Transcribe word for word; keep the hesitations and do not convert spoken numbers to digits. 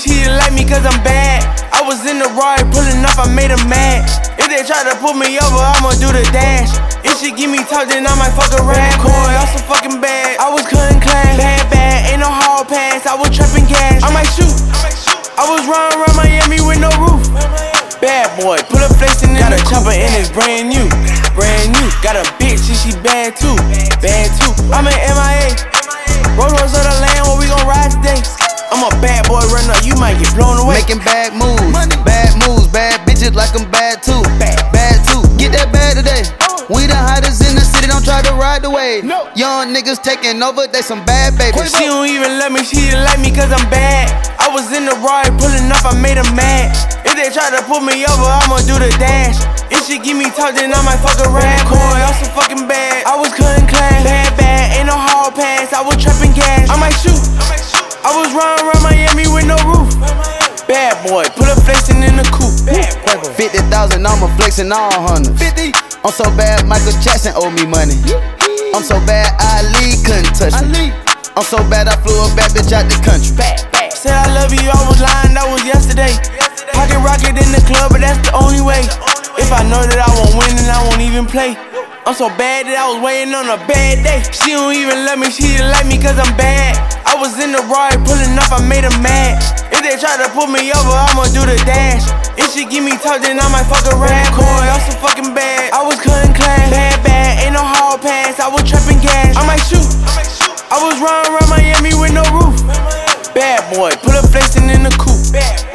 she didn't like me cause I'm bad. I was in the ride pulling up, I made her mad. If they try to pull me over, I'ma do the dash. If she give me talk, then I might fuck around. Bad boy, I'm so fucking bad. I was cutting class. Bad, bad, ain't no hall pass. I was trapping gas. I might shoot. I was running around Miami with no roof. Bad boy, put a flexin' in the chopper and it's brand new. Brand new. Got a bitch and she bad too. Bad too. I'm in M I A. Rolls Royce of the land where we gon' ride today. I'm a bad boy right now, you might get blown away. Making bad moves, bad moves, bad bitches like I'm bad too. Bad too. Get that bad today. We the hottest in the city, don't try to ride the wave. Young niggas taking over, they some bad babies. She don't even love me, she didn't like me cause I'm bad. I was in the ride pulling up, I made her mad. If they try to pull me over, I'ma do the dash. If she give me talk, then I might fuck around. Bad boy, I'm so fucking bad. I was cutting class. Bad, bad, ain't no hall pass. I was trapping gas. I might shoot. I was running around Miami with no roof. Bad boy, put a flexin' in the coupe. fifty thousand, I'm a flexin' all hundreds. fifty. I'm so bad, Michael Jackson owe me money. I'm so bad, Ali couldn't touch me. I'm so bad, I flew a bad bitch out this country. Said I love you, I was lying, that was yesterday. Pocket rocket in the club, but that's the only way. If I know that I won't win, then I won't even play. I'm so bad that I was waiting on a bad day. She don't even love me, she didn't like me cause I'm bad. I was in the ride pulling up, I made her mad. If they try to pull me over, I'ma do the dash. If she give me talk, then I might fuck around. Bad boy, I'm so fucking bad. I was cutting class. Bad, bad, ain't no hall pass. I was trapping gas. I might shoot. I was running around Miami with no roof. Bad boy, put a flexin' in the coupe.